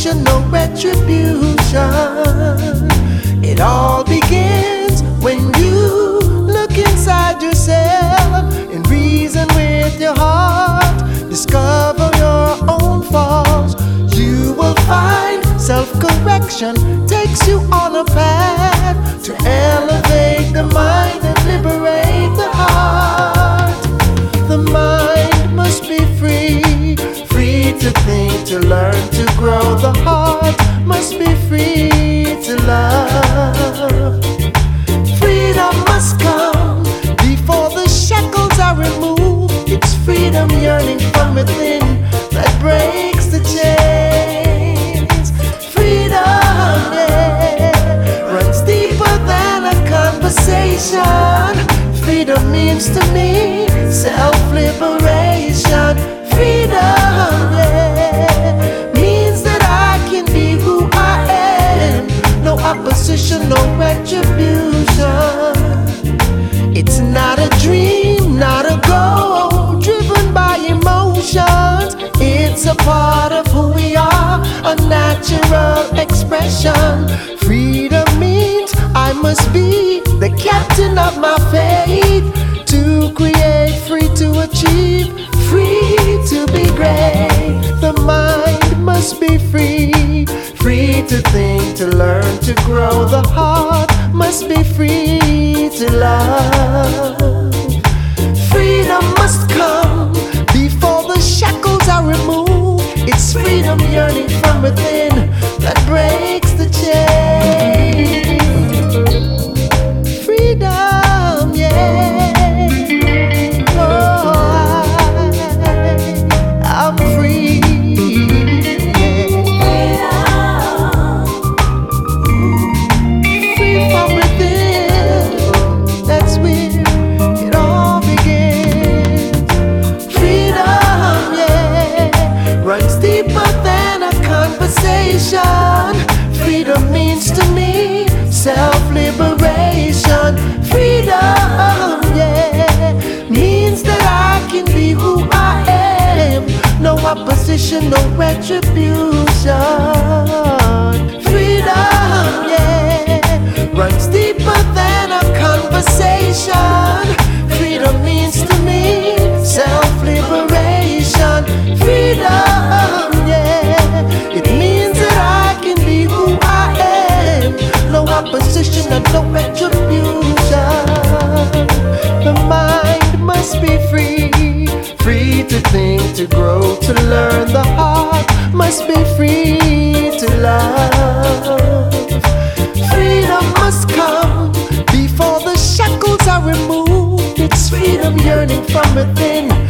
opposition, no retribution. It all begins when you look inside yourself and reason with your heart. Discover your own faults. You will find self-correction takes you on a path to elevate the mind and liberate the heart. The mind must be free, free to think, to learn, to grow. The heart must be free to love. Freedom must come before the shackles are removed. It's freedom yearning from within that breaks the chains. Freedom, yeah, runs deeper than a conversation. Freedom means to me self-liberation. Freedom, yeah, means that I can be who I am. No opposition, no retribution. It's not a dream, not a goal, driven by emotions. It's a part of who we are, a natural expression. Freedom means I must be the captain of my fate, to create, free to achieve, free to be great. The mind must be free, free to think, to learn, to grow. The heart must be free to love. Freedom must come before the shackles are removed. It's freedom yearning from within that breaks the chain. Freedom, yeah. Oh, I'm free. Yeah. Free from within. That's where it all begins. Freedom, yeah, runs deeper than a conversation. Freedom means to me self-liberation. Freedom, yeah, means that I can be who I am. No opposition, no retribution. Freedom, yeah, runs deeper than a conversation. Freedom means to me self-liberation. Freedom, yeah, it means that I can be who I am. No opposition and no retribution. The mind must be free, free to think, to grow, to learn. The heart must be free to love. Freedom must come before the shackles are removed. It's freedom yearning from within